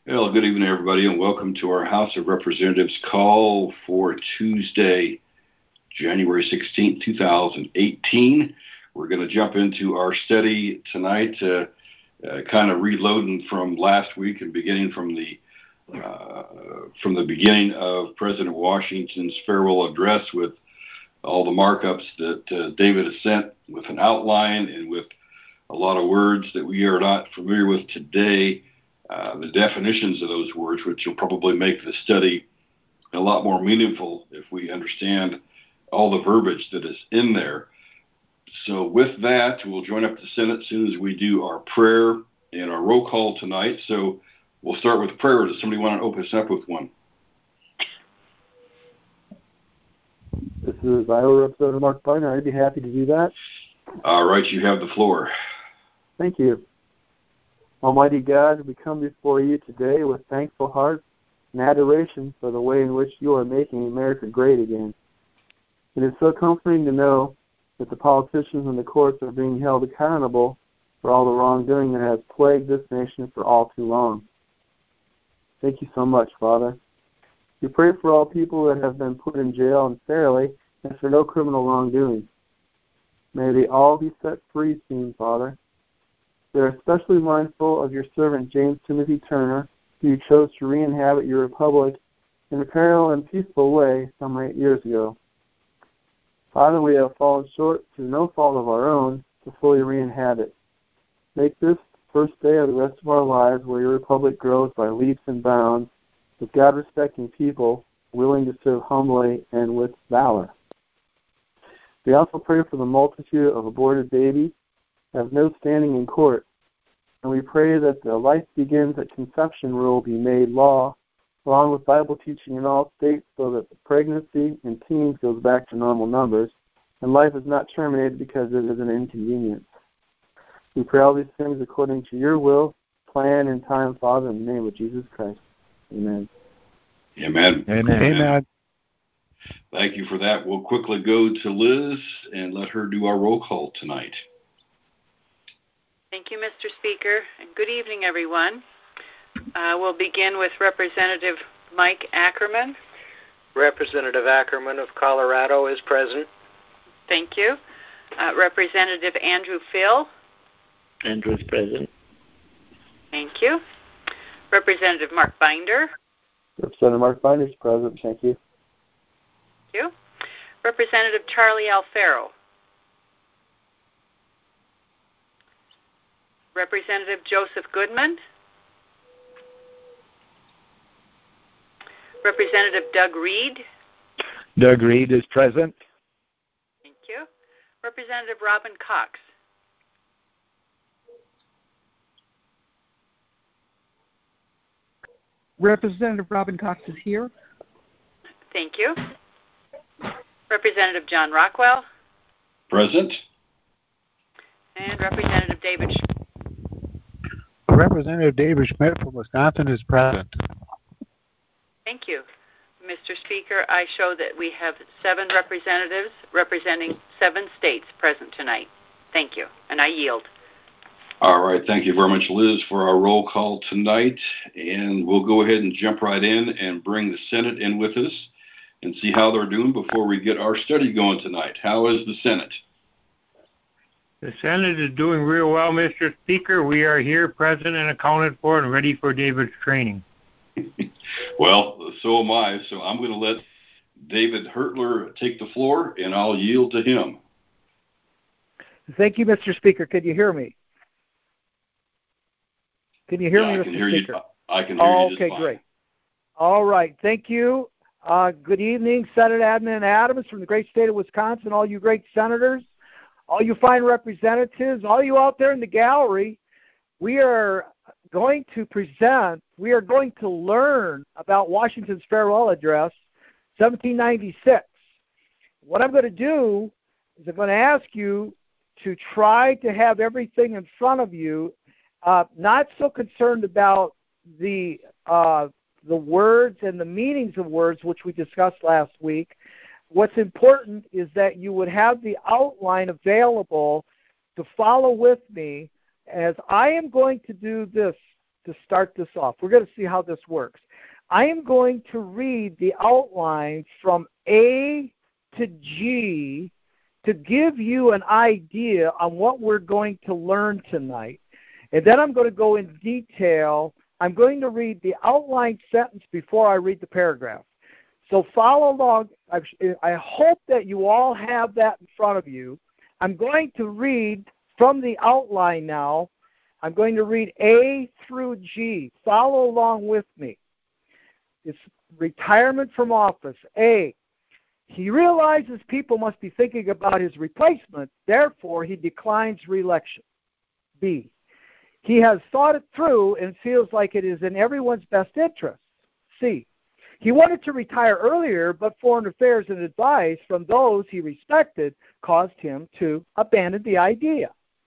Well, good evening, everybody, and welcome to our House of Representatives call for Tuesday, January 16th, 2018. We're going to jump into our study tonight, kind of reloading from last week and beginning from the beginning of President Washington's farewell address with all the markups that David has sent with an outline and with a lot of words that we are not familiar with today. The definitions of those words, which will probably make the study a lot more meaningful if we understand all the verbiage that is in there. So with that, we'll join up the Senate as soon as we do our prayer and our roll call tonight. So we'll start with prayer. Does somebody want to open us up with one? This is Iowa Representative Mark Binder. I'd be happy to do that. All right, you have the floor. Thank you. Almighty God, we come before you today with thankful hearts and adoration for the way in which you are making America great again. It is so comforting to know that the politicians and the courts are being held accountable for all the wrongdoing that has plagued this nation for all too long. Thank you so much, Father. We pray for all people that have been put in jail unfairly and for no criminal wrongdoing. May they all be set free soon, Father. We are especially mindful of your servant James Timothy Turner, who you chose to re-inhabit your republic in a peaceful and peaceful way some 8 years ago. Father, we have fallen short through no fault of our own to fully re-inhabit. Make this the first day of the rest of our lives where your republic grows by leaps and bounds with God-respecting people willing to serve humbly and with valor. We also pray for the multitude of aborted babies have no standing in court, and we pray that the life begins at conception rule be made law, along with Bible teaching in all states so that the pregnancy in teens goes back to normal numbers, and life is not terminated because it is an inconvenience. We pray all these things according to your will, plan, and time, Father, in the name of Jesus Christ. Amen. Amen. Amen. Amen. Thank you for that. We'll quickly go to Liz and let her do our roll call tonight. Thank you, Mr. Speaker, and good evening, everyone. We'll begin with Representative Mike Ackerman. Representative Ackerman of Colorado is present. Thank you. Representative Andrew Phil. Andrew is present. Thank you. Representative Mark Binder. Representative Mark Binder is present. Thank you. Thank you. Representative Charlie Alfaro. Representative Joseph Goodman. Representative Doug Reed. Doug Reed is present. Thank you. Representative Robin Cox. Representative Robin Cox is here. Thank you. Representative John Rockwell. Present. And Representative David Schmidt. Representative David Schmidt from Wisconsin is present. Thank you. Mr. Speaker, I show that we have 7 representatives representing 7 states present tonight. Thank you, and I yield. All right, thank you very much, Liz, for our roll call tonight. And we'll go ahead and jump right in and bring the Senate in with us and see how they're doing before we get our study going tonight. How is the Senate? The Senate is doing real well, Mr. Speaker. We are here, present and accounted for, and ready for David's training. Well, so am I. So I'm going to let David Hertler take the floor, and I'll yield to him. Thank you, Mr. Speaker. Can you hear me? Can you hear me, Mr. Speaker? I can hear you just okay, fine. Great. All right. Thank you. Good evening, Senate Admin Adams from the great state of Wisconsin, all you great senators, all you fine representatives, all you out there in the gallery. We are going to learn about Washington's farewell address, 1796. What I'm going to do is I'm going to ask you to try to have everything in front of you, not so concerned about the words and the meanings of words, which we discussed last week. What's important is that you would have the outline available to follow with me, as I am going to do this to start this off. We're going to see how this works. I am going to read the outline from A to G to give you an idea on what we're going to learn tonight. And then I'm going to go in detail. I'm going to read the outline sentence before I read the paragraph. So follow along. I hope that you all have that in front of you. I'm going to read from the outline now. I'm going to read A through G. Follow along with me. It's retirement from office. A, he realizes people must be thinking about his replacement. Therefore, he declines re-election. B, he has thought it through and feels like it is in everyone's best interest. C, he wanted to retire earlier, but foreign affairs and advice from those he respected caused him to abandon the idea.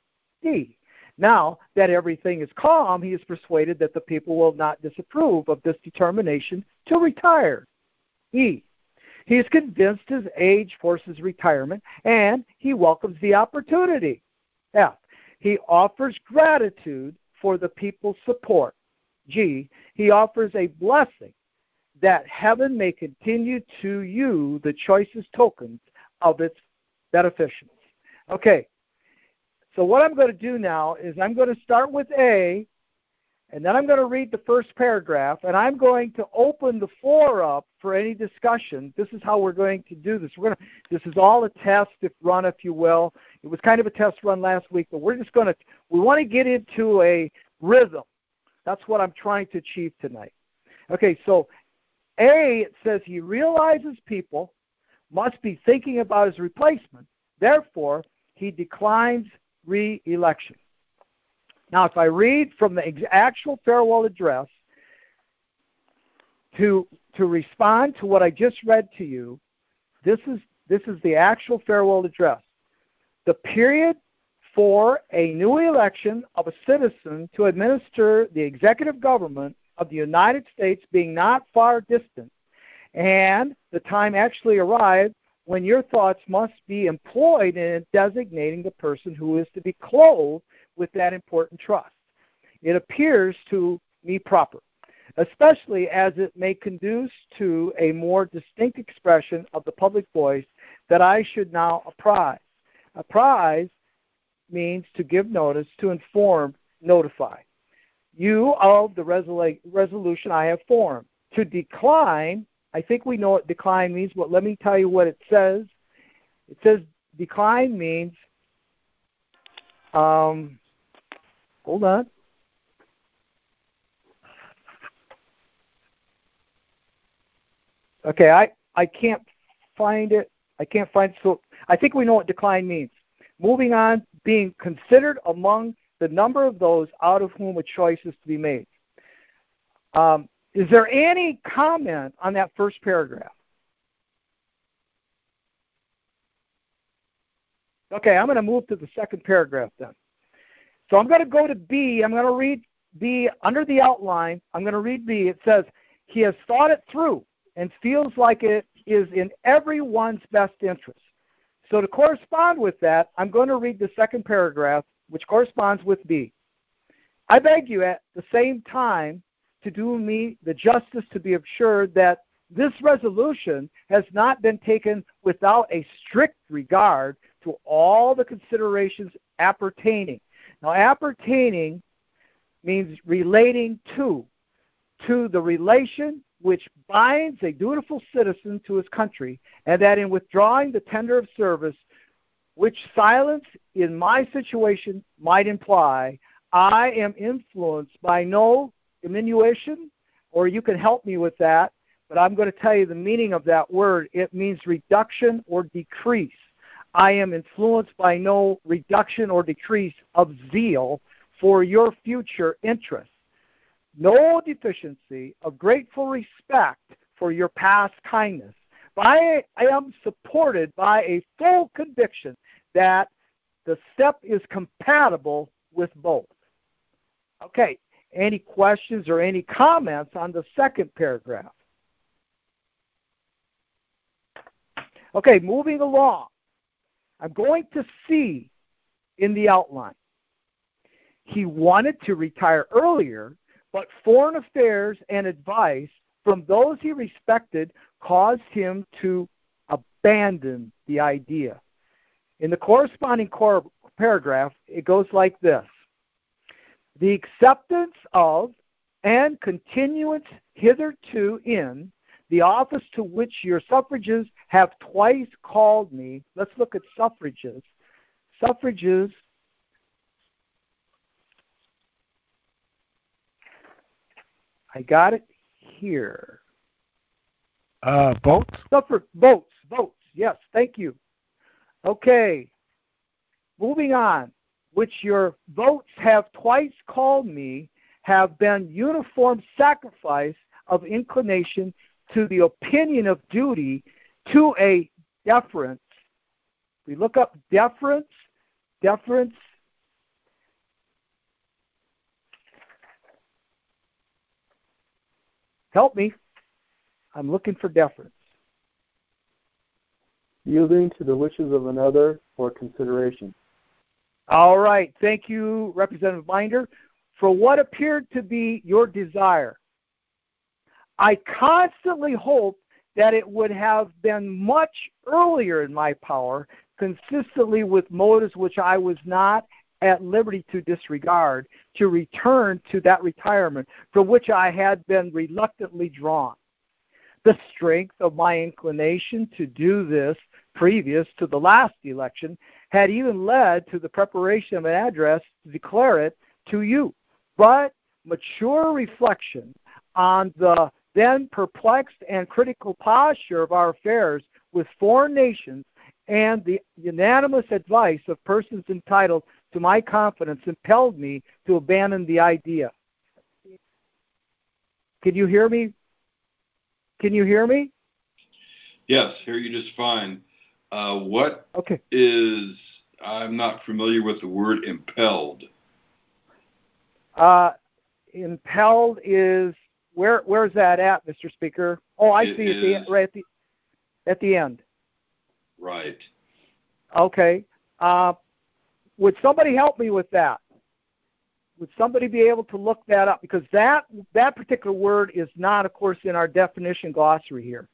D, now that everything is calm, he is persuaded that the people will not disapprove of this determination to retire. E, he is convinced his age forces retirement, and he welcomes the opportunity. F, he offers gratitude for the people's support. G, he offers a blessing that heaven may continue to you the choicest tokens of its beneficence. Okay, so what I'm going to do now is I'm going to start with A, and then I'm going to read the first paragraph, and I'm going to open the floor up for any discussion. This is how we're going to do this. This is all a test run, if you will. It was kind of a test run last week, but we want to get into a rhythm. That's what I'm trying to achieve tonight. Okay, so A, it says he realizes people must be thinking about his replacement. Therefore, he declines re-election. Now, if I read from the actual farewell address to respond to what I just read to you, this is the actual farewell address. The period for a new election of a citizen to administer the executive government of the United States being not far distant, and the time actually arrived when your thoughts must be employed in designating the person who is to be clothed with that important trust. It appears to me proper, especially as it may conduce to a more distinct expression of the public voice, that I should now apprise. Apprise means to give notice, to inform, notify you of the resolution I have formed. To decline, I think we know what decline means, but let me tell you what it says. It says decline means, hold on. Okay, I can't find it. So I think we know what decline means. Moving on, being considered among the number of those out of whom a choice is to be made. Is there any comment on that first paragraph? Okay, I'm going to move to the second paragraph then. So I'm going to go to B. I'm going to read B under the outline. I'm going to read B. It says, he has thought it through and feels like it is in everyone's best interest. So to correspond with that, I'm going to read the second paragraph, which corresponds with B. I beg you at the same time to do me the justice to be assured that this resolution has not been taken without a strict regard to all the considerations appertaining. Now, appertaining means relating to the relation which binds a dutiful citizen to his country, and that in withdrawing the tender of service, which silence in my situation might imply, I am influenced by no diminution, or you can help me with that, but I'm going to tell you the meaning of that word. It means reduction or decrease. I am influenced by no reduction or decrease of zeal for your future interests. No deficiency of grateful respect for your past kindness. But I am supported by a full conviction that the step is compatible with both. Okay, any questions or any comments on the second paragraph? Okay, moving along. I'm going to see in the outline. He wanted to retire earlier, but foreign affairs and advice from those he respected caused him to abandon the idea. In the corresponding paragraph, it goes like this. The acceptance of and continuance hitherto in the office to which your suffrages have twice called me. Let's look at suffrages. Suffrages I got it here. Votes? Votes. Yes, thank you. Okay. Moving on. Which your votes have twice called me, have been uniform sacrifice of inclination to the opinion of duty to a deference. We look up deference. Help me. I'm looking for deference. Yielding to the wishes of another for consideration. All right. Thank you, Representative Binder, for what appeared to be your desire. I constantly hoped that it would have been much earlier in my power, consistently with motives which I was not at liberty to disregard, to return to that retirement from which I had been reluctantly drawn. The strength of my inclination to do this previous to the last election had even led to the preparation of an address to declare it to you. But mature reflection on the then perplexed and critical posture of our affairs with foreign nations and the unanimous advice of persons entitled to my confidence impelled me to abandon the idea. Can you hear me? Yes, hear you just fine. What okay. is, I'm not familiar with the word impelled. Impelled is, where's that at, Mr. Speaker? Oh, I see it right at the end. Right. Okay. Would somebody help me with that? Would somebody be able to look that up? Because that particular word is not, of course, in our definition glossary here.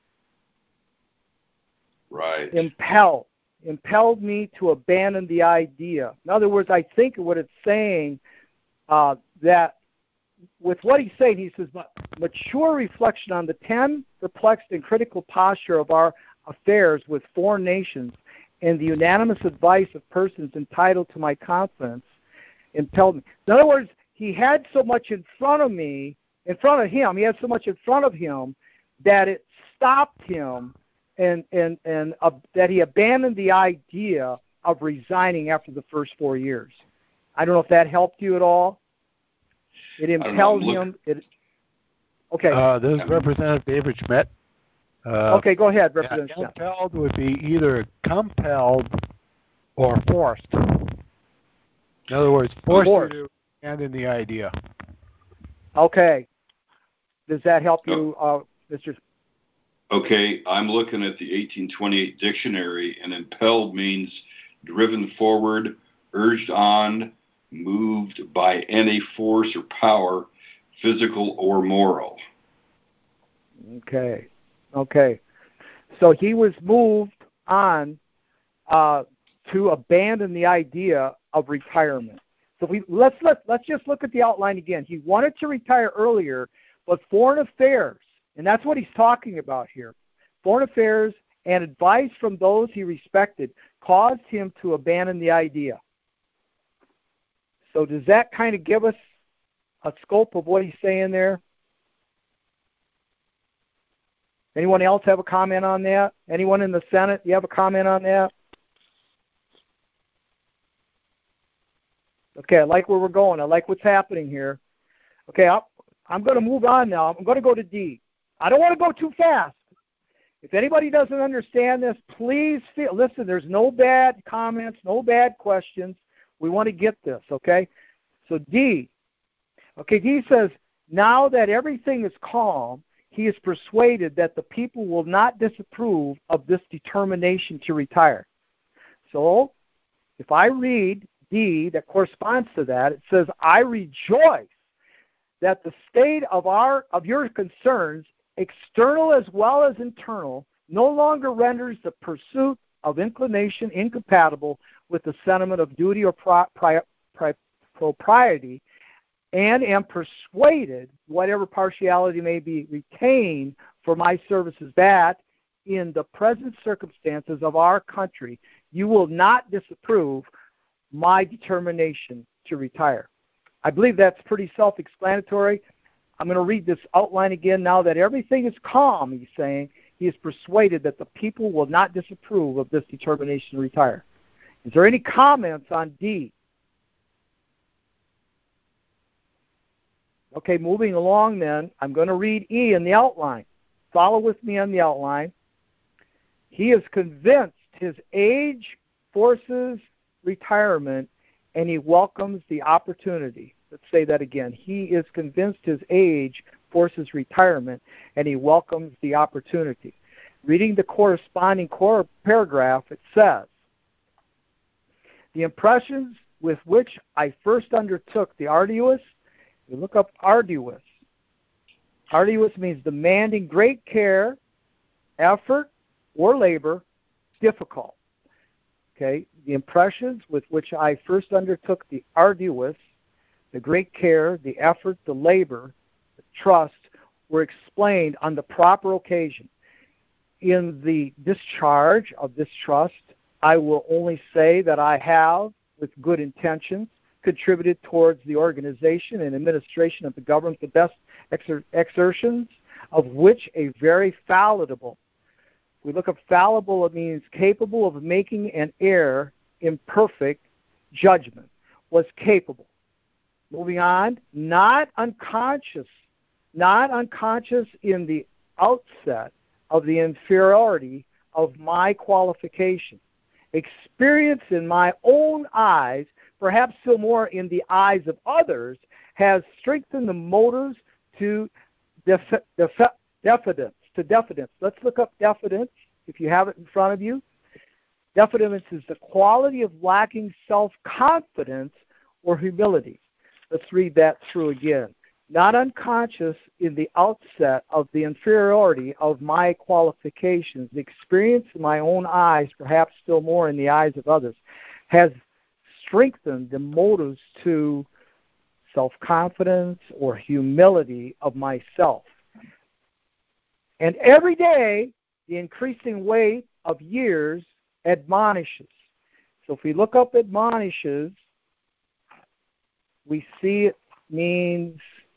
Right. Impelled me to abandon the idea. In other words, I think what it's saying, that with what he's saying, he says, mature reflection on the 10 perplexed and critical posture of our affairs with foreign nations and the unanimous advice of persons entitled to my confidence impelled me. In other words, he had so much in front of him, he had so much in front of him that it stopped him and that he abandoned the idea of resigning after the first 4 years. I don't know if that helped you at all. It impelled him. Okay. This is Representative David Schmidt. Okay, go ahead, Representative Schmidt. Impelled would be either compelled or forced. In other words, forced you to abandon the idea. Okay. Does that help you, Mr. Okay, I'm looking at the 1828 dictionary, and impelled means driven forward, urged on, moved by any force or power, physical or moral. Okay. So he was moved on to abandon the idea of retirement. So let's just look at the outline again. He wanted to retire earlier, but foreign affairs, and that's what he's talking about here. Foreign affairs and advice from those he respected caused him to abandon the idea. So does that kind of give us a scope of what he's saying there? Anyone else have a comment on that? Anyone in the Senate, you have a comment on that? Okay, I like where we're going. I like what's happening here. Okay, I'm going to move on now. I'm going to go to D. I don't want to go too fast. If anybody doesn't understand this, please listen, there's no bad comments, no bad questions. We want to get this, okay? So D. Okay, D says, now that everything is calm, he is persuaded that the people will not disapprove of this determination to retire. So if I read D that corresponds to that, it says, I rejoice that the state of your concerns, external as well as internal, no longer renders the pursuit of inclination incompatible with the sentiment of duty or propriety, and am persuaded, whatever partiality may be retained for my services, that in the present circumstances of our country, you will not disapprove my determination to retire. I believe that's pretty self-explanatory. I'm going to read this outline again now that everything is calm, he's saying. He is persuaded that the people will not disapprove of this determination to retire. Is there any comments on D? Okay, moving along then, I'm going to read E in the outline. Follow with me on the outline. He is convinced his age forces retirement, and he welcomes the opportunity. Let's say that again. He is convinced his age forces retirement, and he welcomes the opportunity. Reading the corresponding paragraph, it says, the impressions with which I first undertook the arduous, you look up arduous. Arduous means demanding great care, effort, or labor, difficult. Okay, the impressions with which I first undertook the arduous, the great care, the effort, the labor, the trust, were explained on the proper occasion. In the discharge of this trust, I will only say that I have, with good intentions, contributed towards the organization and administration of the government the best exertions, of which a very fallible. We look up fallible, it means capable of making an error, imperfect judgment, was capable. Moving on, not unconscious in the outset of the inferiority of my qualification. Experience in my own eyes, perhaps still more in the eyes of others, has strengthened the motives to diffidence. Let's look up diffidence, if you have it in front of you. Diffidence is the quality of lacking self-confidence or humility. Let's read that through again. Not unconscious in the outset of the inferiority of my qualifications, the experience in my own eyes, perhaps still more in the eyes of others, has strengthened the motives to self-confidence or humility of myself. And every day, the increasing weight of years admonishes. So if we look up admonishes, we see it means,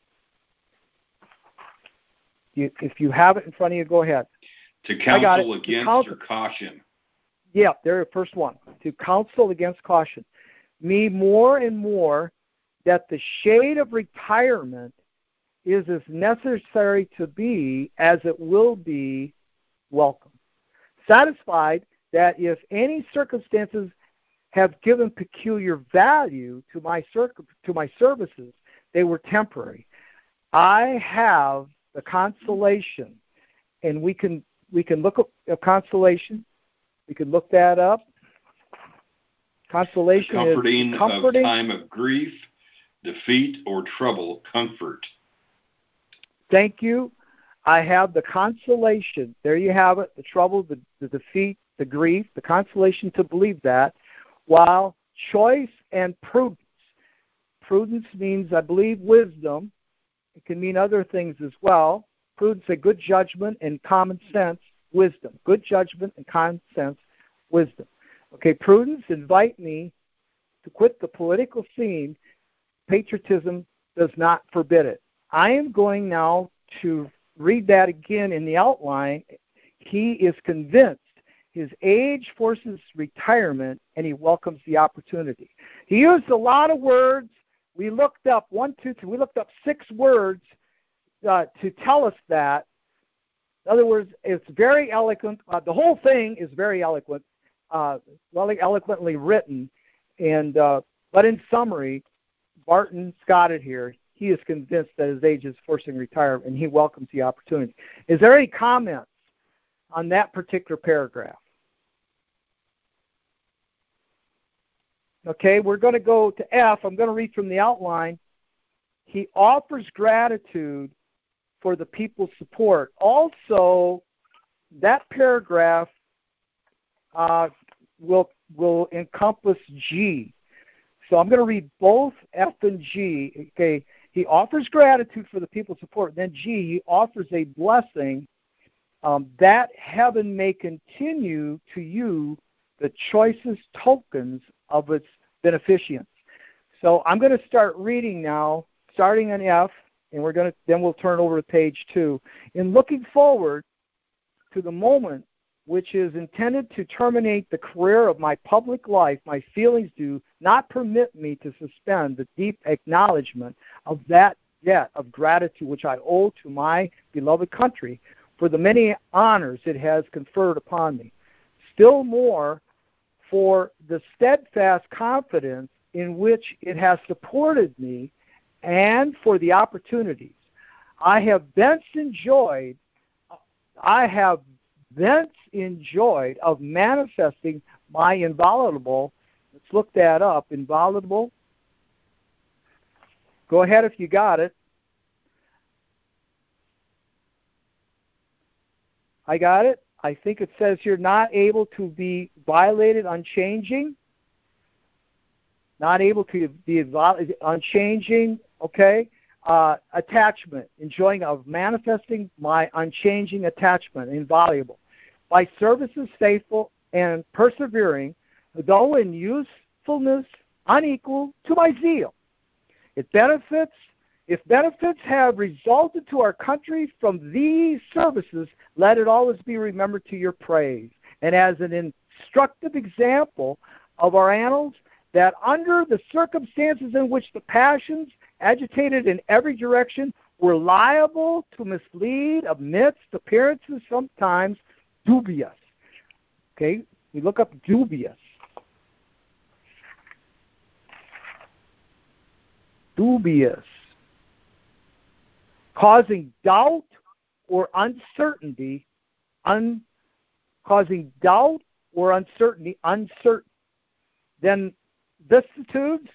if you have it in front of you, go ahead. To counsel against or caution. Yeah, there's the first one. To counsel against caution. Me more and more that the shade of retirement is as necessary to be as it will be welcome. Satisfied that if any circumstances have given peculiar value to my services, they were temporary. I have the consolation, and we can look up consolation. We can look that up. Consolation comforting is comforting of time of grief, defeat, or trouble, comfort. Thank you. I have the consolation. There you have it, the trouble, the defeat, the grief, the consolation to believe that, while choice and prudence. Prudence means, I believe, wisdom. It can mean other things as well. Prudence, a good judgment and common sense, wisdom. Good judgment and common sense, wisdom. Okay, prudence invite me to quit the political scene. Patriotism does not forbid it. I am going now to read that again in the outline. He is convinced his age forces retirement, and he welcomes the opportunity. He used a lot of words. We looked up we looked up 6 words to tell us that. In other words, it's very eloquent. The whole thing is very eloquent, really eloquently written. And but in summary, Barton's got it here. He is convinced that his age is forcing retirement, and he welcomes the opportunity. Is there any comments on that particular paragraph? Okay, we're going to go to F. I'm going to read from the outline. he offers gratitude for the people's support. Also, that paragraph will encompass G. So I'm going to read both F and G. Okay, he offers gratitude for the people's support. Then G, he offers a blessing that heaven may continue to you the choicest tokens of its beneficence. So I'm going to start reading now, starting on F, and then we'll turn over to page 2. In looking forward to the moment which is intended to terminate the career of my public life, my feelings do not permit me to suspend the deep acknowledgement of that debt of gratitude which I owe to my beloved country for the many honors it has conferred upon me. Still more for the steadfast confidence in which it has supported me and for the opportunities I have thence enjoyed of manifesting my inviolable, let's look that up, inviolable. Go ahead if you got it. I got it. I think it says here, not able to be violated, unchanging. Not able to be unchanging, okay? Attachment, enjoying of manifesting my unchanging attachment, inviolable. By services faithful and persevering, though in usefulness unequal to my zeal. If benefits have resulted to our country from these services, let it always be remembered to your praise. And as an instructive example of our annals, that under the circumstances in which the passions, agitated in every direction, were liable to mislead amidst appearances sometimes dubious. Okay, we look up dubious. Dubious. Causing doubt or uncertainty, uncertain. Then vicissitudes.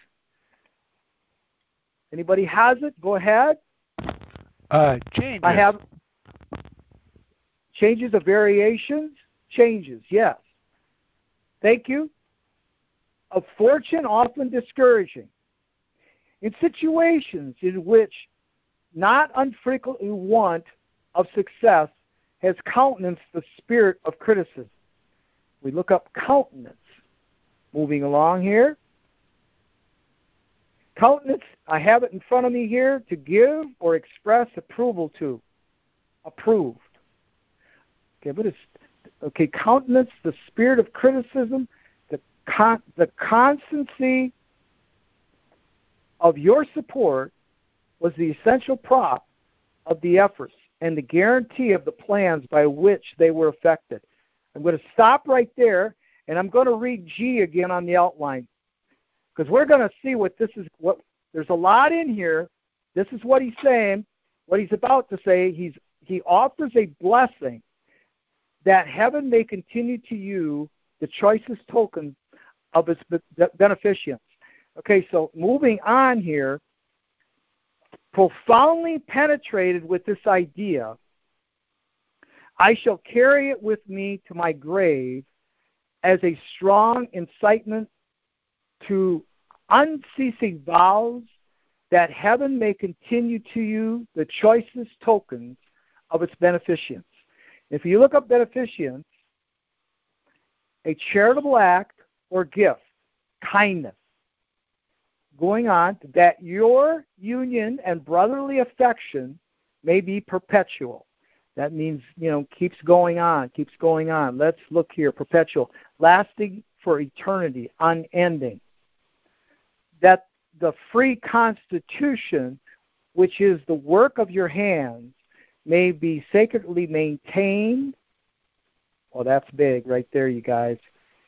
Anybody has it? Go ahead. Changes. I have changes of variations. Changes, yes. Thank you. Of fortune often discouraging. In situations in which not unfrequently want of success has countenanced the spirit of criticism. We look up countenance. Moving along here. Countenance, I have it in front of me here, to give or express approval to. Approved. Okay, countenance, the spirit of criticism, the constancy of your support was the essential prop of the efforts and the guarantee of the plans by which they were effected. I'm going to stop right there, and I'm going to read G again on the outline, because we're going to see there's a lot in here. This is what he's saying, what he's about to say. He offers a blessing that heaven may continue to you the choicest token of its beneficence. Okay, so moving on here, profoundly penetrated with this idea, I shall carry it with me to my grave as a strong incitement to unceasing vows that heaven may continue to you the choicest tokens of its beneficence. If you look up beneficence, a charitable act or gift, kindness, going on, that your union and brotherly affection may be perpetual. That means, keeps going on. Let's look here, perpetual, lasting for eternity, unending. That the free constitution, which is the work of your hands, may be sacredly maintained. Well, that's big right there, you guys.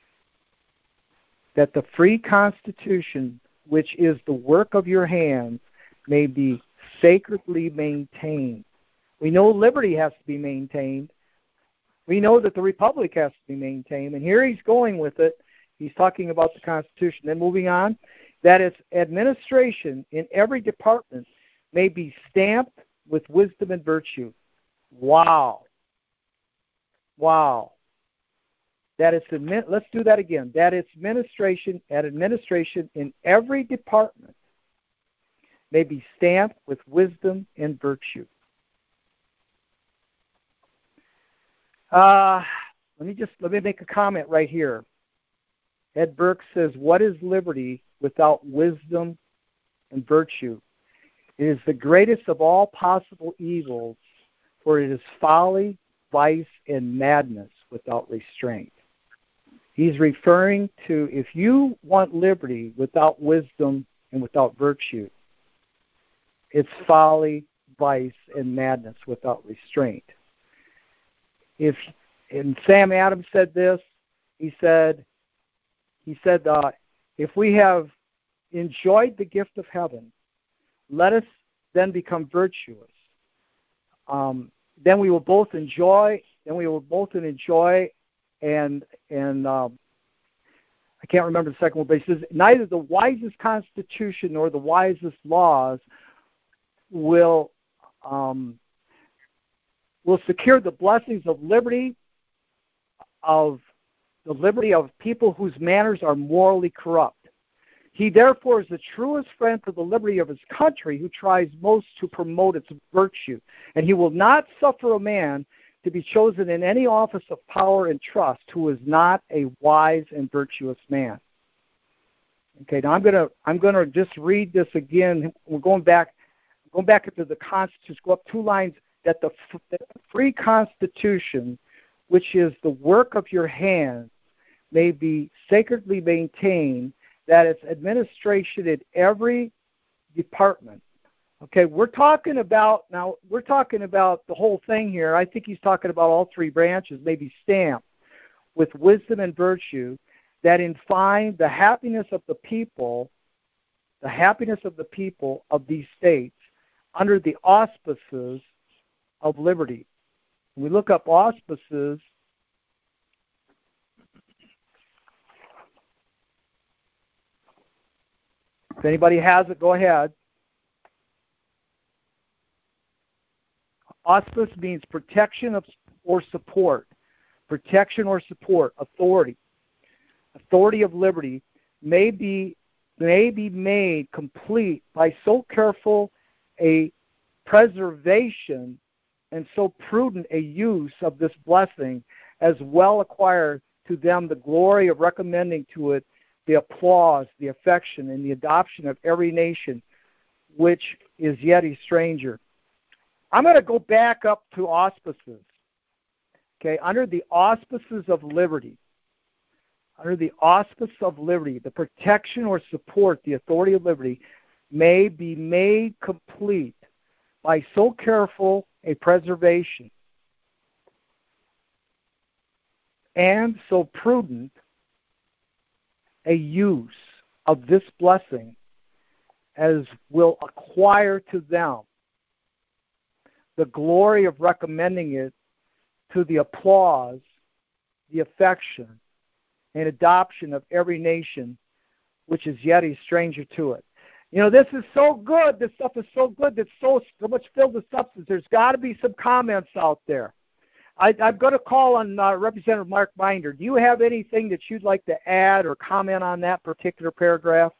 That the free constitution, which is the work of your hands, may be sacredly maintained. We know liberty has to be maintained. We know that the republic has to be maintained. And here he's going with it. He's talking about the Constitution. Then moving on, that its administration in every department may be stamped with wisdom and virtue. Wow. Wow. That it's let's do that again. That its administration in every department may be stamped with wisdom and virtue. Let me make a comment right here. Ed Burke says, "What is liberty without wisdom and virtue? It is the greatest of all possible evils, for it is folly, vice, and madness without restraint." He's referring to, if you want liberty without wisdom and without virtue, it's folly, vice, and madness without restraint. And Sam Adams said this. He said, if we have enjoyed the gift of heaven, let us then become virtuous. Then we will both enjoy. And I can't remember the second one, but he says, neither the wisest constitution nor the wisest laws will secure the blessings of liberty, of the liberty of people whose manners are morally corrupt. He therefore is the truest friend to the liberty of his country, who tries most to promote its virtue. And he will not suffer a man to be chosen in any office of power and trust who is not a wise and virtuous man. Okay, now I'm gonna just read this again. We're going back into the Constitution. Go up 2 lines. That the free Constitution, which is the work of your hands, may be sacredly maintained, that its administration in every department. Okay, we're talking about the whole thing here. I think he's talking about all 3 branches, maybe stamped with wisdom and virtue, that in fine the happiness of the people of these states under the auspices of liberty. When we look up auspices, if anybody has it, go ahead. Auspice means protection or support. Protection or support, authority. Authority of liberty may be made complete by so careful a preservation and so prudent a use of this blessing, as well acquire to them the glory of recommending to it the applause, the affection, and the adoption of every nation which is yet a stranger. I'm going to go back up to auspices. Okay, under the auspices of liberty, the protection or support, the authority of liberty, may be made complete by so careful a preservation and so prudent a use of this blessing, as will acquire to them the glory of recommending it to the applause, the affection, and adoption of every nation which is yet a stranger to it. You know, this is so good. This stuff is so good. It's so much filled with substance. There's got to be some comments out there. I'm going to call on Representative Mark Binder. Do you have anything that you'd like to add or comment on that particular paragraph?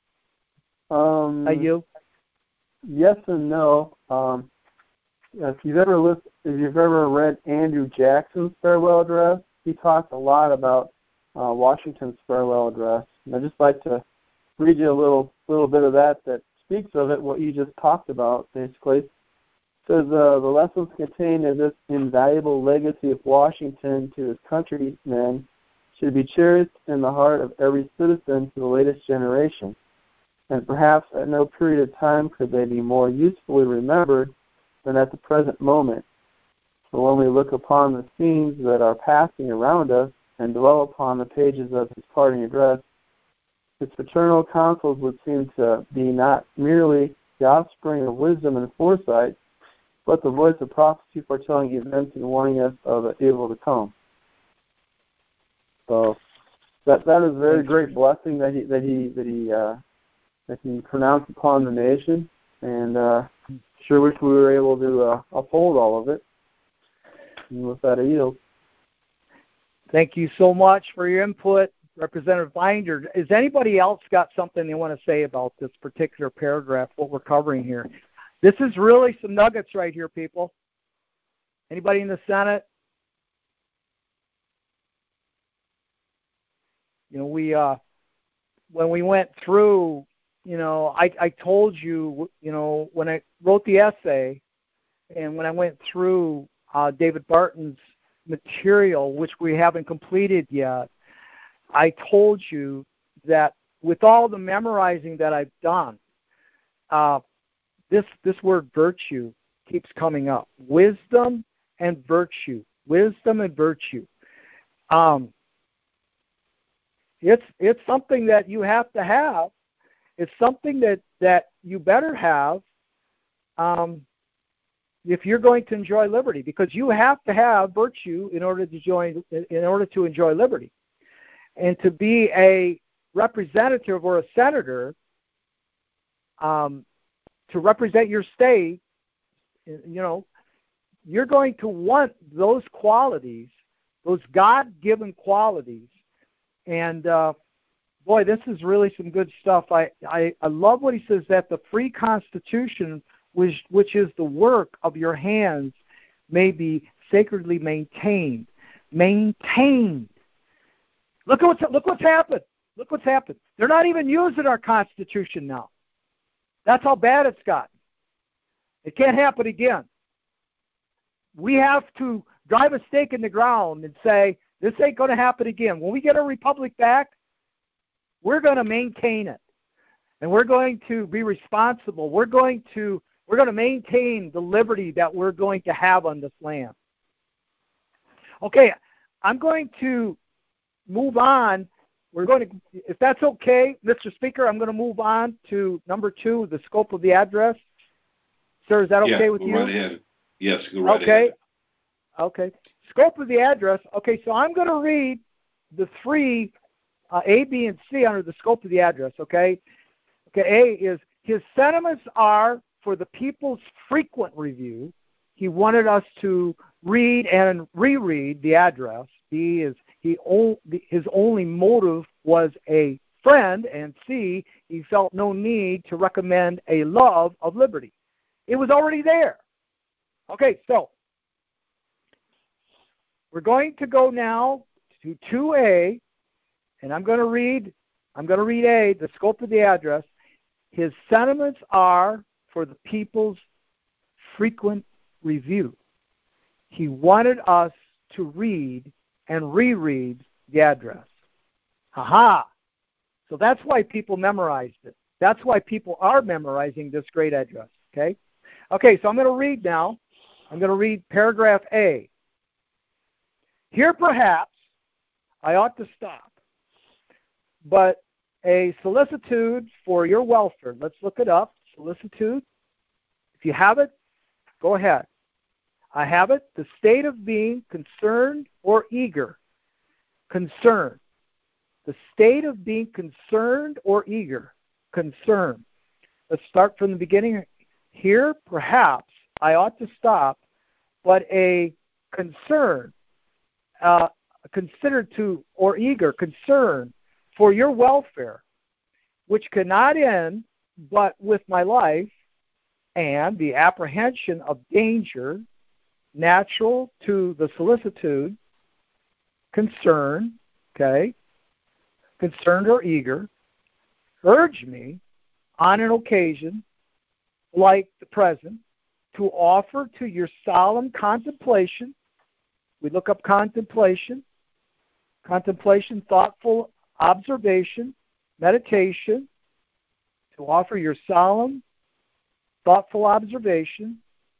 You? Yes and no. If you've ever read Andrew Jackson's farewell address, he talked a lot about Washington's farewell address. And I'd just like to read you a little bit of that speaks of it, what you just talked about, basically. It says, the lessons contained in this invaluable legacy of Washington to his countrymen should be cherished in the heart of every citizen to the latest generation. And perhaps at no period of time could they be more usefully remembered than at the present moment. For when we look upon the scenes that are passing around us and dwell upon the pages of his parting address, his paternal counsels would seem to be not merely the offspring of wisdom and foresight, but the voice of prophecy foretelling events and warning us of the evil to come. So that is a very great blessing that he pronounced upon the nation, and Sure wish we were able to uphold all of it. And with that, I yield. Thank you so much for your input, Representative Binder. Has anybody else got something they want to say about this particular paragraph, what we're covering here? This is really some nuggets right here, people. Anybody in the Senate? You know, when we went through, you know, I told you, you know, when I wrote the essay and when I went through David Barton's material, which we haven't completed yet, I told you that with all the memorizing that I've done, this word virtue keeps coming up. Wisdom and virtue. Wisdom and virtue. It's something that you have to have. It's something that you better have if you're going to enjoy liberty, because you have to have virtue in order to enjoy liberty. And to be a representative or a senator, to represent your state, you know, you're going to want those qualities, those God-given qualities. And boy, this is really some good stuff. I love what he says, that the free Constitution, which is the work of your hands, may be sacredly maintained. Maintained. Look what's happened. Look what's happened. They're not even using our Constitution now. That's how bad it's gotten. It can't happen again. We have to drive a stake in the ground and say, this ain't going to happen again. When we get our republic back, we're going to maintain it. And we're going to be responsible. We're going to maintain the liberty that we're going to have on this land. Okay, I'm going to move on. We're going to, if that's okay, Mr. Speaker, I'm going to move on to number 2, the scope of the address. Sir, is that okay with you? Go right ahead. Yes, go right ahead. Okay. Scope of the address. Okay, so I'm going to read the 3 A, B, and C under the scope of the address, okay? Okay, A is, his sentiments are for the people's frequent review. He wanted us to read and reread the address. B is, his only motive was a friend. And C, he felt no need to recommend a love of liberty. It was already there. Okay, so we're going to go now to 2A, and I'm going to read A, the scope of the address. His sentiments are for the people's frequent review. He wanted us to read and reread the address. Aha! So that's why people memorized it. That's why people are memorizing this great address, okay? Okay, so I'm going to read now. I'm going to read paragraph A. Here perhaps I ought to stop, but a solicitude for your welfare. Let's look it up. Solicitude. If you have it, go ahead. I have it. The state of being concerned or eager. Concern. The state of being concerned or eager. Concern. Let's start from the beginning. Here, perhaps, I ought to stop, but a concern, considered to or eager, concern for your welfare, which cannot end but with my life, and the apprehension of danger natural to the solicitude, concern, okay, concerned or eager, urge me on an occasion like the present to offer to your solemn contemplation. We look up contemplation, thoughtful observation, meditation, to offer your solemn, thoughtful observation,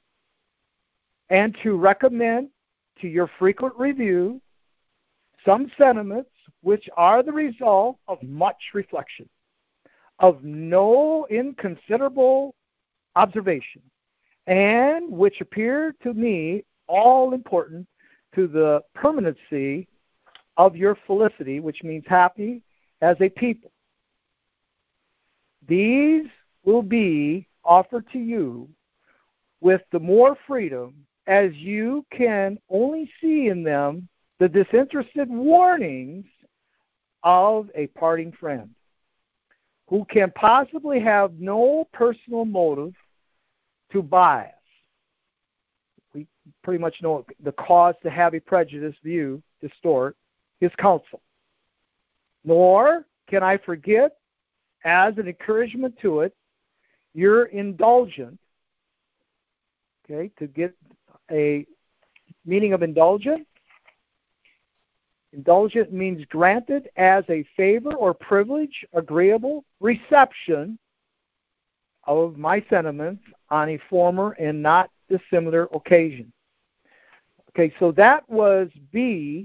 and to recommend to your frequent review some sentiments which are the result of much reflection, of no inconsiderable observation, and which appear to me all important to the permanency of your felicity, which means happy as a people. These will be offered to you with the more freedom, as you can only see in them the disinterested warnings of a parting friend, who can possibly have no personal motive to bias. We pretty much know the cause to have a prejudiced view, distort his counsel. Nor can I forget, as an encouragement to it, you're indulgent. Okay, to get a meaning of indulgent. Indulgent means granted as a favor or privilege, agreeable reception of my sentiments on a former and not dissimilar occasion. Okay, so that was B.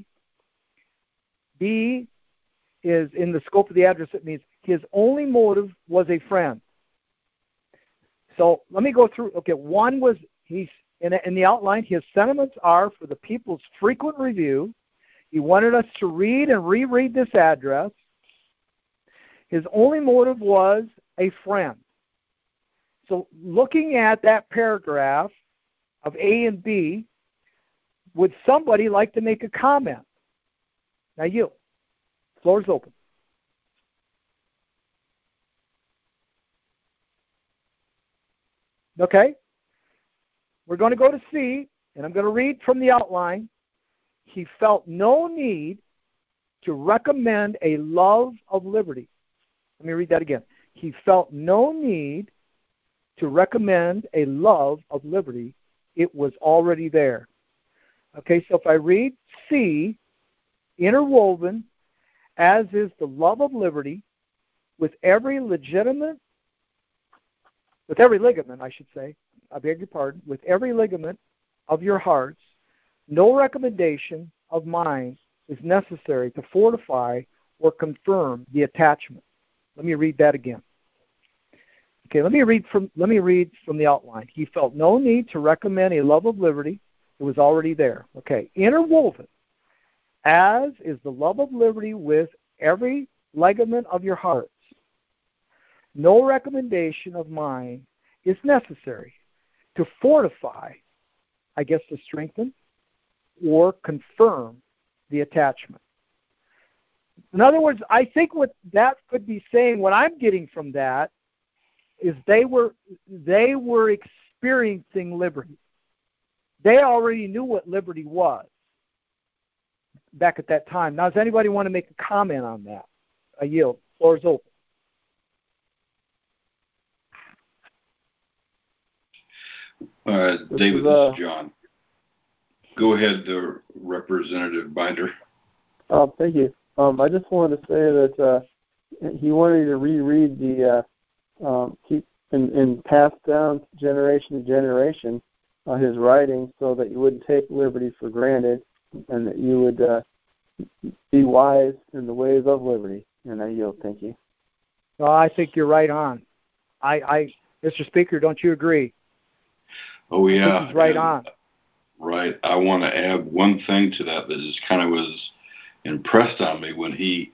B is in the scope of the address. It means his only motive was a friend. So let me go through. Okay, one was he's in the outline. His sentiments are for the people's frequent review. He wanted us to read and reread this address. His only motive was a friend. So looking at that paragraph of A and B, would somebody like to make a comment? Now you. Floor is open. Okay. We're going to go to C, and I'm going to read from the outline. He felt no need to recommend a love of liberty. Let me read that again. He felt no need to recommend a love of liberty. It was already there. Okay, so if I read C, interwoven, as is the love of liberty, with every ligament, I should say, I beg your pardon, with every ligament of your hearts, no recommendation of mine is necessary to fortify or confirm the attachment. Let me read that again. Okay, let me read from the outline. He felt no need to recommend a love of liberty. It was already there. Okay, interwoven, as is the love of liberty with every ligament of your hearts. No recommendation of mine is necessary to fortify, I guess to strengthen, or confirm the attachment. In other words, I think what that could be saying, what I'm getting from that, is they were experiencing liberty. They already knew what liberty was back at that time. Now, does anybody want to make a comment on that? I yield. Floor is open. David, this is John. Go ahead, Representative Binder. Thank you. I just wanted to say that he wanted to reread the keep and pass down generation to generation his writings, so that you wouldn't take liberty for granted, and that you would be wise in the ways of liberty. And I yield. Thank you. Well, I think you're right on. Mr. Speaker, don't you agree? Oh yeah, I think he's right on. Right. I want to add one thing to that just kind of was impressed on me when he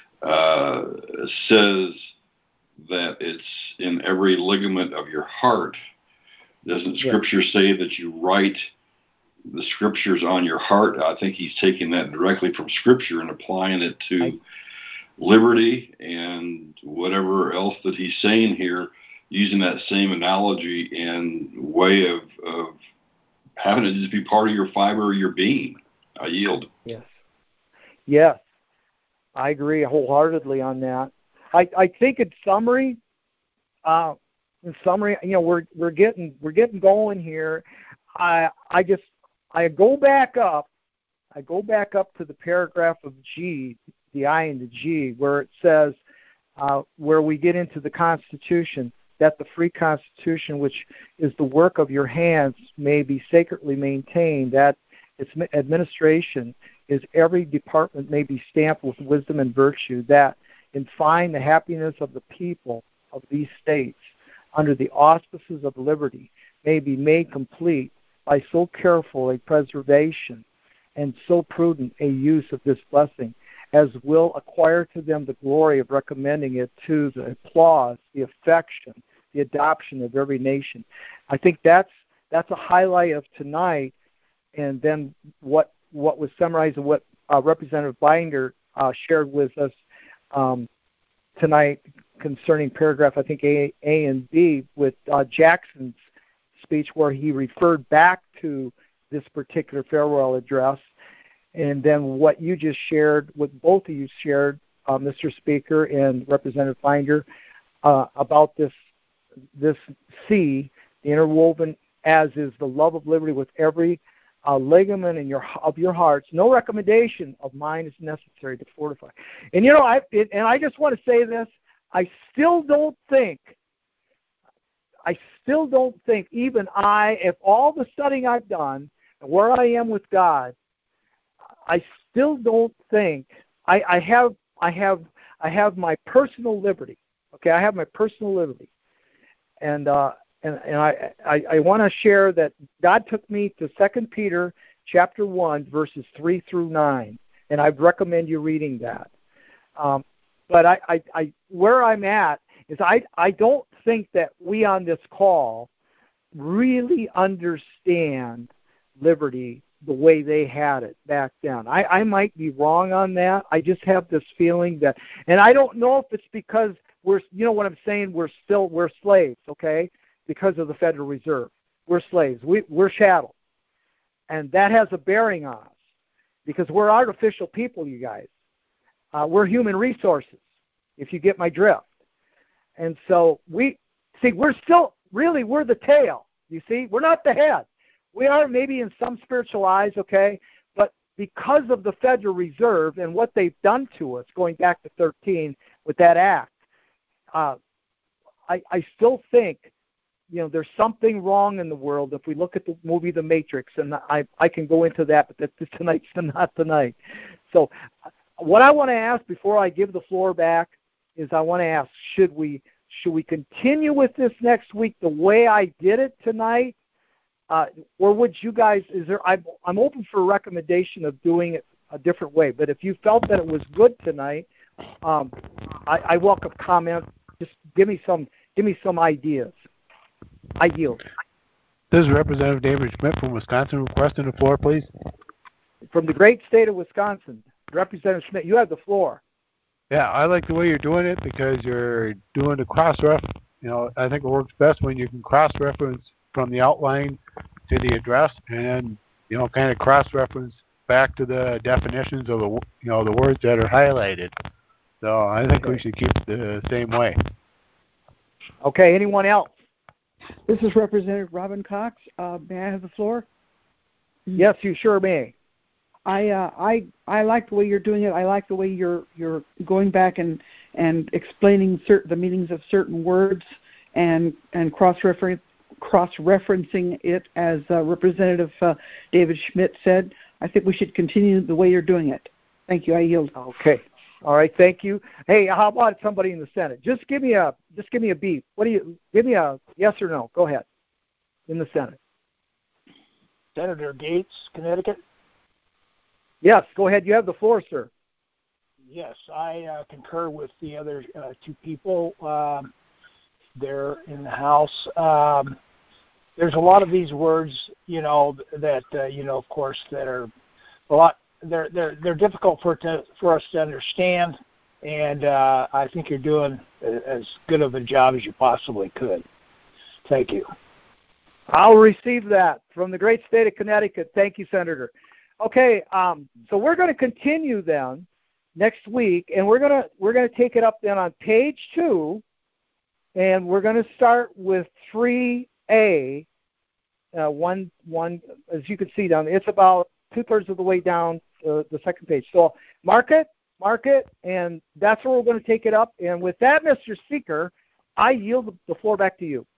says that it's in every ligament of your heart. Doesn't Scripture say that you write the Scriptures on your heart? I think he's taking that directly from Scripture and applying it to liberty and whatever else that he's saying here, using that same analogy and way of having it just be part of your fiber of your being. I yield. Yes, I agree wholeheartedly on that. I think in summary, we're getting going here. I go back up to the paragraph of G, the I and the G, where it says, where we get into the Constitution, that the free Constitution, which is the work of your hands, may be sacredly maintained, that its administration is every department may be stamped with wisdom and virtue, that in fine the happiness of the people of these states under the auspices of liberty may be made complete by so careful a preservation and so prudent a use of this blessing as will acquire to them the glory of recommending it to the applause, the affection, the adoption of every nation. I think that's that's a highlight of tonight. And then what was summarized and what Representative Binder shared with us tonight concerning paragraph, I think, A and B, with Jackson's speech, where he referred back to this particular farewell address, and then what you just shared, what both of you shared, Mr. Speaker and Representative Binder, about this C, the interwoven as is the love of liberty with every ligament of your hearts. No recommendation of mine is necessary to fortify. And I just want to say this: I still don't think, even if all the studying I've done and where I am with God, I still don't think I have my personal liberty. Okay, I have my personal liberty, and I want to share that God took me to 2 Peter chapter 1, verses 3 through 9, and I'd recommend you reading that. But I where I'm at is I don't think that we on this call really understand liberty the way they had it back then. I might be wrong on that. I just have this feeling that, and I don't know if it's because we're slaves, okay? Because of the Federal Reserve. We're slaves. We're chattel. And that has a bearing on us because we're artificial people, you guys. We're human resources, if you get my drift. And so we're the tail, you see. We're not the head. We are maybe in some spiritual eyes, okay? But because of the Federal Reserve and what they've done to us, going back to 13 with that act, I still think, there's something wrong in the world if we look at the movie The Matrix, and I can go into that, but tonight's not tonight. So what I want to ask before I give the floor back is I want to ask, should we continue with this next week the way I did it tonight? Or would you guys, I'm open for a recommendation of doing it a different way, but if you felt that it was good tonight, I welcome comment. Just give me some ideas. I yield. This is Representative David Schmidt from Wisconsin requesting the floor, please. From the great state of Wisconsin, Representative Schmidt, you have the floor. Yeah, I like the way you're doing it because you're doing the cross-ref. I think it works best when you can cross-reference from the outline to the address, and then kind of cross-reference back to the definitions of the words that are highlighted. So I think we should keep it the same way. Okay. Anyone else? This is Representative Robin Cox. May I have the floor? Yes, you sure may. I like the way you're doing it. I like the way you're going back and explaining the meanings of certain words and cross-referencing it, as Representative David Schmidt said. I think we should continue the way you're doing it. Thank you. I yield. Okay. All right. Thank you. Hey, how about somebody in the Senate? Just give me a beep. Give me a yes or no? Go ahead. In the Senate. Senator Gates, Connecticut. Yes. Go ahead. You have the floor, sir. Yes, I concur with the other two people there in the House. There's a lot of these words, that of course, that are a lot. They're difficult for us to understand, and I think you're doing as good of a job as you possibly could. Thank you. I'll receive that from the great state of Connecticut. Thank you, Senator. Okay, so we're going to continue then next week, and we're going to take it up then on page 2, and we're going to start with 3A. One, as you can see down there, it's about 2/3 of the way down the second page. So mark it, and that's where we're going to take it up. And with that, Mr. Speaker, I yield the floor back to you.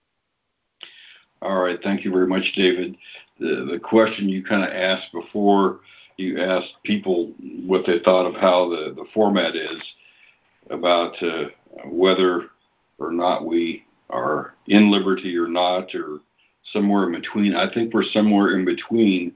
All right. Thank you very much, David. The question you kind of asked before, you asked people what they thought of how the format is about whether or not we are in liberty or not, or somewhere in between. I think we're somewhere in between,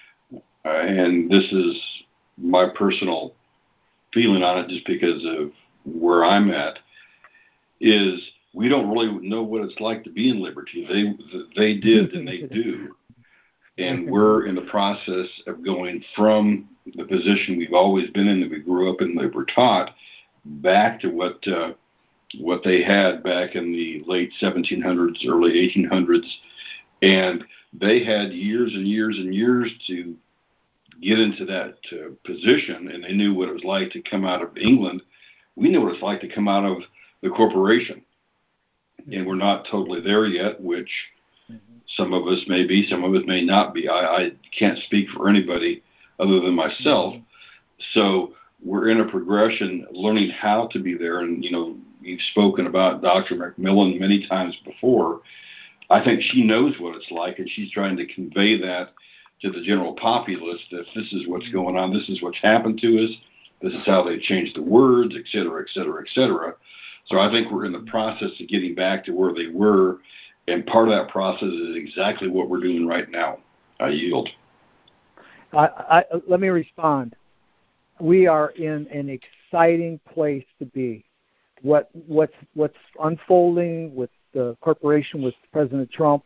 and this is my personal feeling on it just because of where I'm at, is we don't really know what it's like to be in liberty. They did and they do. And we're in the process of going from the position we've always been in, that we grew up in, that we're taught, back to what they had back in the late 1700s, early 1800s. And they had years and years and years to get into that position, and they knew what it was like to come out of England. We know what it's like to come out of the corporation. And we're not totally there yet, which some of us may be, some of us may not be. I can't speak for anybody other than myself. So we're in a progression, learning how to be there. And, you know, you've spoken about Dr. McMillan many times before. I think she knows what it's like, and she's trying to convey that to the general populace, that this is what's going on, this is what's happened to us, this is how they changed the words, et cetera, et cetera, et cetera. So I think we're in the process of getting back to where they were, and part of that process is exactly what we're doing right now. I yield. Let me respond. We are in an exciting place to be. What's unfolding with the corporation, with President Trump,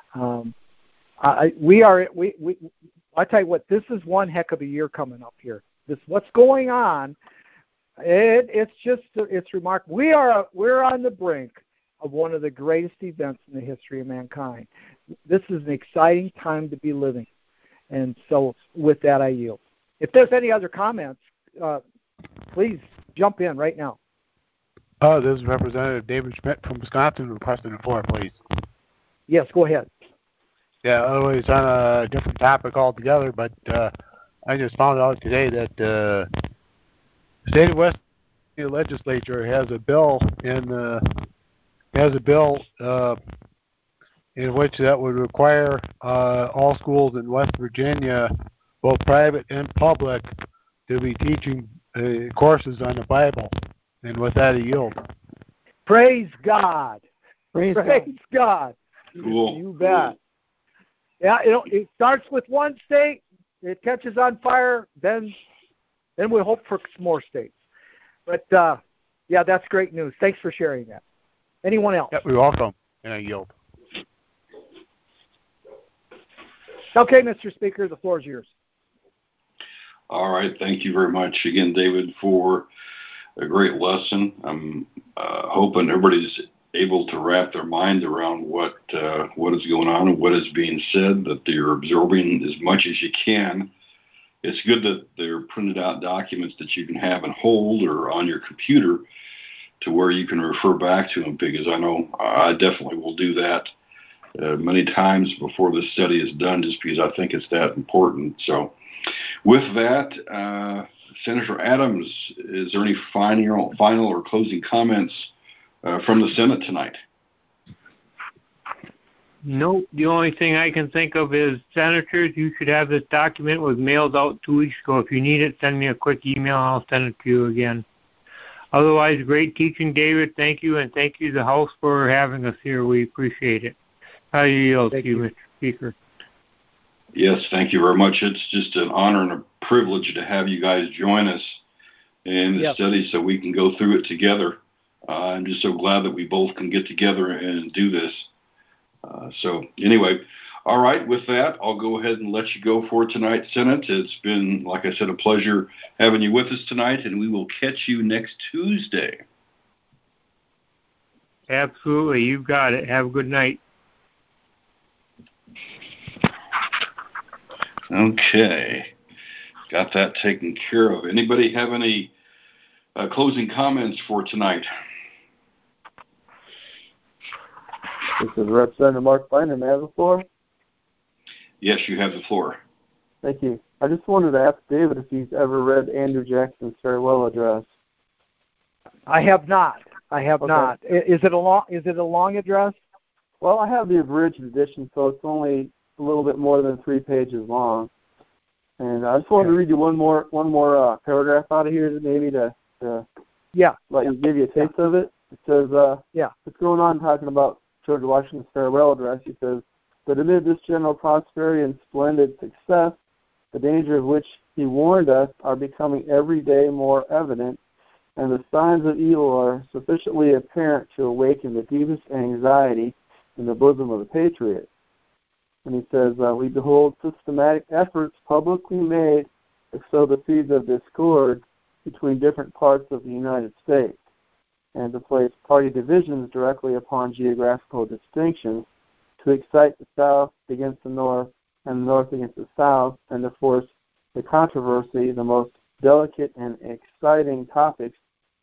I tell you what, this is one heck of a year coming up here. What's going on, it's remarkable. We're on the brink of one of the greatest events in the history of mankind. This is an exciting time to be living. And so with that, I yield. If there's any other comments, please jump in right now. This is Representative David Schmidt from Wisconsin requesting the floor, please. Yes, go ahead. Yeah, otherwise on a different topic altogether, but I just found out today that the state of West legislature has a bill in which that would require all schools in West Virginia, both private and public, to be teaching courses on the Bible. And with that, I yield. Praise God. Praise God. Cool. You bet. Yeah, it starts with one state, it catches on fire, then we hope for some more states. But, yeah, that's great news. Thanks for sharing that. Anyone else? Yep, you're welcome. And I yield. Okay, Mr. Speaker, the floor is yours. All right. Thank you very much again, David, for a great lesson. I'm hoping everybody's able to wrap their mind around what is going on and what is being said, that they're absorbing as much as you can. It's good that they're printed out documents that you can have and hold, or on your computer, to where you can refer back to them, because I know I definitely will do that many times before this study is done, just because I think it's that important. So with that, Senator Adams, is there any final or closing comments from the Senate tonight? No, the only thing I can think of is, Senators, you should have this document. It was mailed out 2 weeks ago. If you need it, send me a quick email and I'll send it to you again. Otherwise, great teaching, David. Thank you, and thank you, the House, for having us here. We appreciate it. I yield to you, Mr. Speaker. Yes, thank you very much. It's just an honor and a privilege to have you guys join us in the study so we can go through it together. I'm just so glad that we both can get together and do this. So anyway, all right, with that, I'll go ahead and let you go for tonight, Senate. It's been, like I said, a pleasure having you with us tonight, and we will catch you next Tuesday. Absolutely. You've got it. Have a good night. Okay. Got that taken care of. Anybody have any closing comments for tonight? This is Representative Mark Binder. May I have the floor? Yes, you have the floor. Thank you. I just wanted to ask David if he's ever read Andrew Jackson's farewell address. I have not. Not. Is it a long address? Well, I have the abridged edition, so it's only a little bit more than 3 pages long. And I just wanted to read you one more paragraph out of here, maybe to let you give you a taste of it. It says, it's going on talking about George Washington's farewell address. He says, but amid this general prosperity and splendid success, the danger of which he warned us are becoming every day more evident, and the signs of evil are sufficiently apparent to awaken the deepest anxiety in the bosom of the patriot. And he says, we behold systematic efforts publicly made to sow the seeds of discord between different parts of the United States, and to place party divisions directly upon geographical distinctions, to excite the South against the North and the North against the South, and to force the controversy, the most delicate and exciting topics,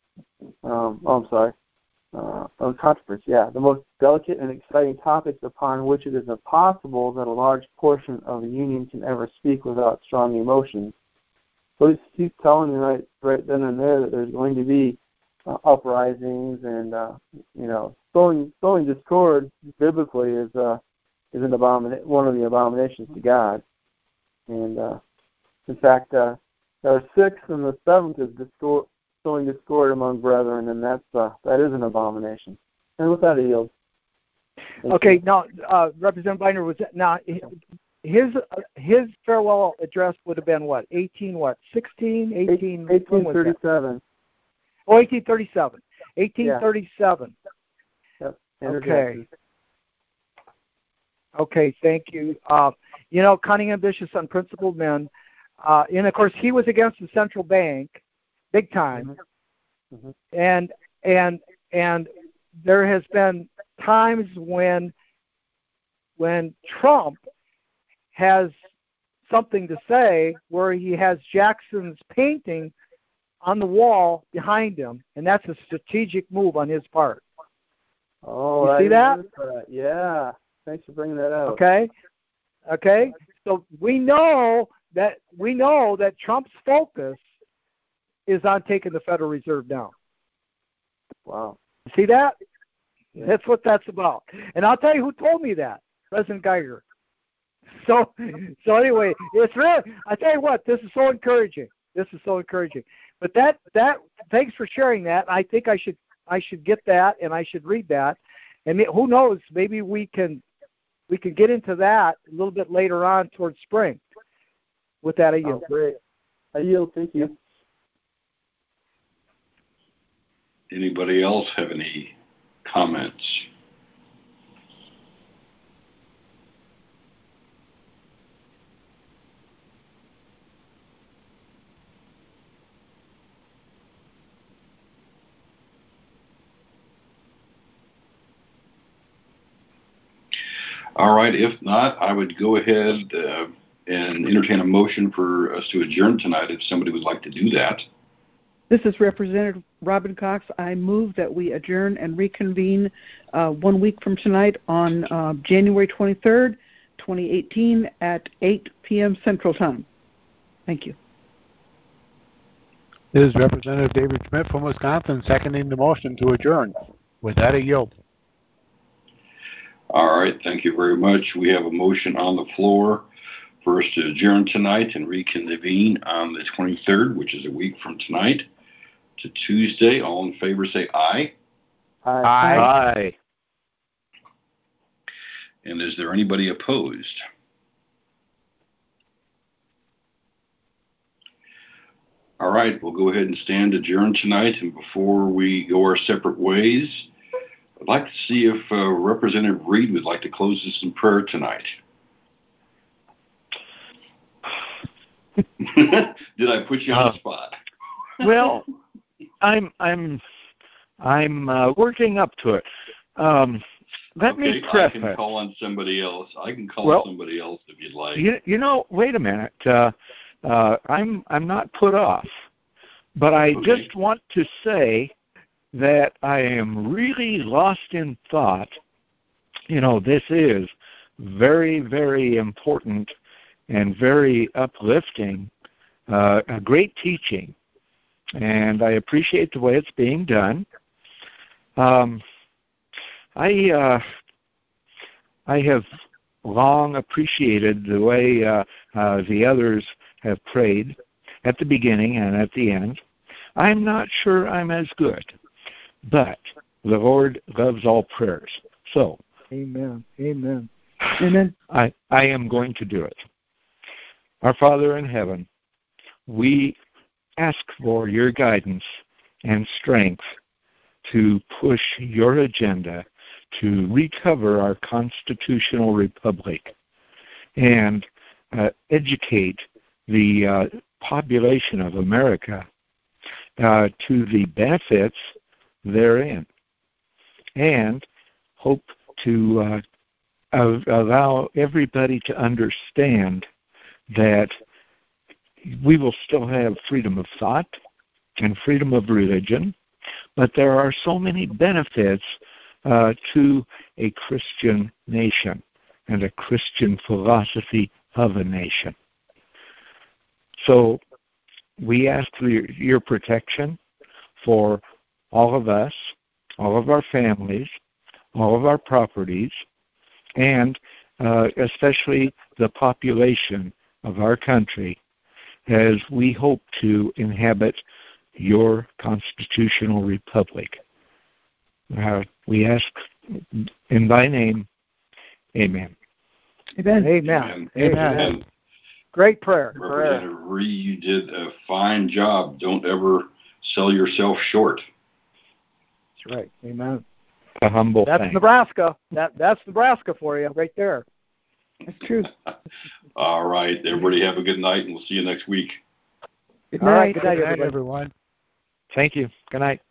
the most delicate and exciting topics upon which it is impossible that a large portion of the Union can ever speak without strong emotions. So he's telling you right then and there that there's going to be uprisings, and sowing discord biblically is one of the abominations to God. And in fact, there are 6, and the 7th is sowing discord among brethren, and that is an abomination. And with that, I yield. Okay, now Representative Binder, was that now his farewell address would have been what? 1816? 1837. Oh, 1837. 1837. Yeah. Yep. Okay. Okay, thank you. Cunning, ambitious, unprincipled men. And, of course, he was against the central bank, big time. Mm-hmm. And there has been times when Trump has something to say where he has Jackson's painting on the wall behind him, and that's a strategic move on his part. Oh, you see that? Yeah. Thanks for bringing that out. Okay. So we know that Trump's focus is on taking the Federal Reserve down. Wow. You see that? Yeah. That's what that's about. And I'll tell you who told me that. President Geiger. So anyway, it's really, I tell you what, this is so encouraging. But that thanks for sharing that. I think I should get that, and I should read that. And who knows, maybe we can get into that a little bit later on towards spring. With that, I yield. Oh, great. I yield. Thank you. Anybody else have any comments? All right. If not, I would go ahead and entertain a motion for us to adjourn tonight if somebody would like to do that. This is Representative Robin Cox. I move that we adjourn and reconvene 1 week from tonight on January 23rd, 2018 at 8 p.m. Central Time. Thank you. This is Representative David Schmidt from Wisconsin seconding the motion to adjourn. With that, I yield. All right. Thank you very much. We have a motion on the floor for us to adjourn tonight and reconvene on the 23rd, which is a week from tonight, to Tuesday. All in favor say aye. Aye. Aye. And is there anybody opposed? All right, we'll go ahead and stand adjourned tonight. And before we go our separate ways, I'd like to see if Representative Reed would like to close us in prayer tonight. Did I put you on the spot? Well, I'm working up to it. Let me preface. I can call on somebody else. Somebody else if you'd like. Wait a minute. I'm not put off, but I just want to say that I am really lost in thought. This is very, very important and very uplifting, a great teaching, and I appreciate the way it's being done. I have long appreciated the way the others have prayed at the beginning and at the end. I'm not sure I'm as good, but the Lord loves all prayers. So, Amen. I am going to do it. Our Father in heaven, we ask for your guidance and strength to push your agenda to recover our constitutional republic and educate the population of America to the benefits therein, and hope to allow everybody to understand that we will still have freedom of thought and freedom of religion, but there are so many benefits to a Christian nation and a Christian philosophy of a nation. So we ask for your protection for all of us, all of our families, all of our properties, and especially the population of our country as we hope to inhabit your constitutional republic. We ask in thy name, amen. Amen. Amen. Amen. Great prayer. Representative Rhee, you did a fine job. Don't ever sell yourself short. That's right. Amen. A humble That's thing. Nebraska. That's Nebraska for you right there. That's true. All right. Everybody have a good night, and we'll see you next week. Good night. Good night, everyone. Thank you. Good night.